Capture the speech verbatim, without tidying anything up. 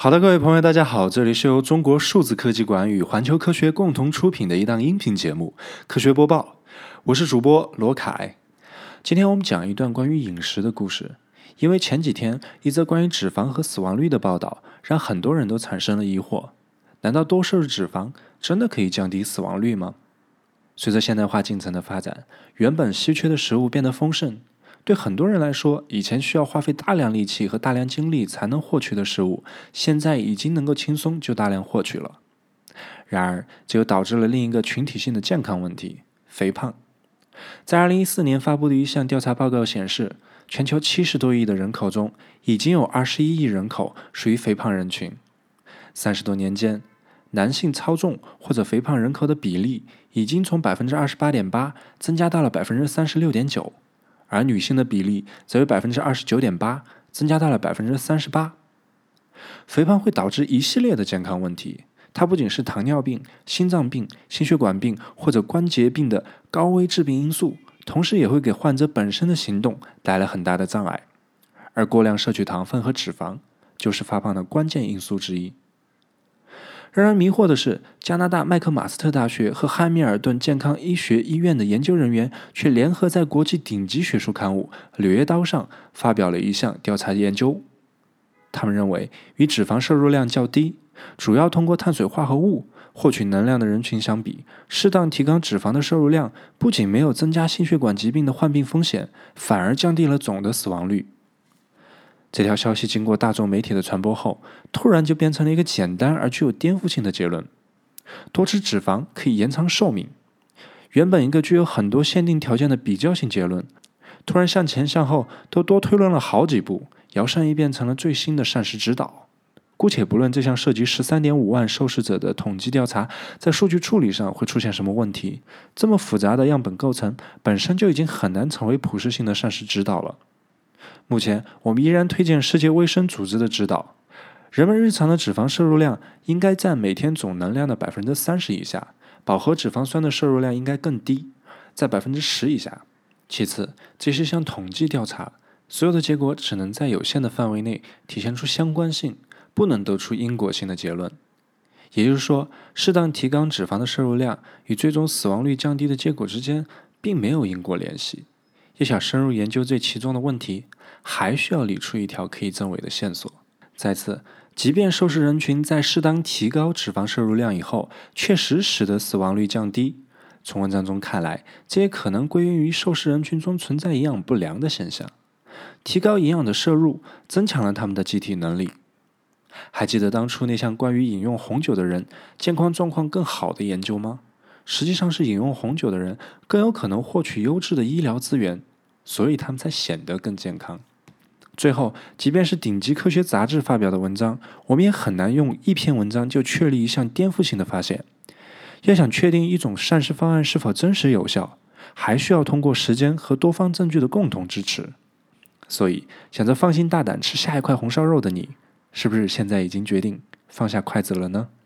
好的，各位朋友，大家好，这里是由中国数字科技馆与环球科学共同出品的一档音频节目《科学播报》，我是主播罗凯。今天我们讲一段关于饮食的故事。因为前几天一则关于脂肪和死亡率的报道，让很多人都产生了疑惑：难道多摄入脂肪真的可以降低死亡率吗？随着现代化进程的发展，原本稀缺的食物变得丰盛。对很多人来说，以前需要花费大量力气和大量精力才能获取的食物，现在已经能够轻松就大量获取了。然而，这又导致了另一个群体性的健康问题——肥胖。在二零一四年发布的一项调查报告显示，全球七十多亿的人口中，已经有二十一亿人口属于肥胖人群。三十多年间，男性超重或者肥胖人口的比例已经从 百分之二十八点八 增加到了 百分之三十六点九。而女性的比例则由 百分之二十九点八 增加到了 百分之三十八。肥胖会导致一系列的健康问题，它不仅是糖尿病、心脏病、心血管病或者关节病的高危致病因素，同时也会给患者本身的行动带来很大的障碍。而过量摄取糖分和脂肪就是发胖的关键因素之一。让人迷惑的是，加拿大麦克马斯特大学和汉密尔顿健康医学医院的研究人员却联合在国际顶级学术刊物《柳叶刀》上发表了一项调查研究。他们认为，与脂肪摄入量较低，主要通过碳水化合物获取能量的人群相比，适当提高脂肪的摄入量不仅没有增加心血管疾病的患病风险，反而降低了总的死亡率。这条消息经过大众媒体的传播后，突然就变成了一个简单而具有颠覆性的结论：多吃脂肪可以延长寿命。原本一个具有很多限定条件的比较性结论，突然向前向后都多推论了好几步，摇身一变成了最新的膳食指导。姑且不论这项涉及 十三点五万受试者的统计调查在数据处理上会出现什么问题，这么复杂的样本构成本身就已经很难成为普适性的膳食指导了。目前，我们依然推荐世界卫生组织的指导，人们日常的脂肪摄入量应该占每天总能量的 百分之三十 以下，饱和脂肪酸的摄入量应该更低，在 百分之十 以下。其次，这是一项统计调查，所有的结果只能在有限的范围内体现出相关性，不能得出因果性的结论。也就是说，适当提高脂肪的摄入量与最终死亡率降低的结果之间并没有因果联系。要想深入研究这其中的问题，还需要理出一条可以证伪的线索。再次，即便受试人群在适当提高脂肪摄入量以后，确实使得死亡率降低，从文章中看来，这也可能归因于受试人群中存在营养不良的现象。提高营养的摄入，增强了他们的机体能力。还记得当初那项关于饮用红酒的人健康状况更好的研究吗？实际上是饮用红酒的人更有可能获取优质的医疗资源，所以他们才显得更健康。最后，即便是顶级科学杂志发表的文章，我们也很难用一篇文章就确立一项颠覆性的发现。要想确定一种膳食方案是否真实有效，还需要通过时间和多方证据的共同支持。所以，想着放心大胆吃下一块红烧肉的你，是不是现在已经决定放下筷子了呢？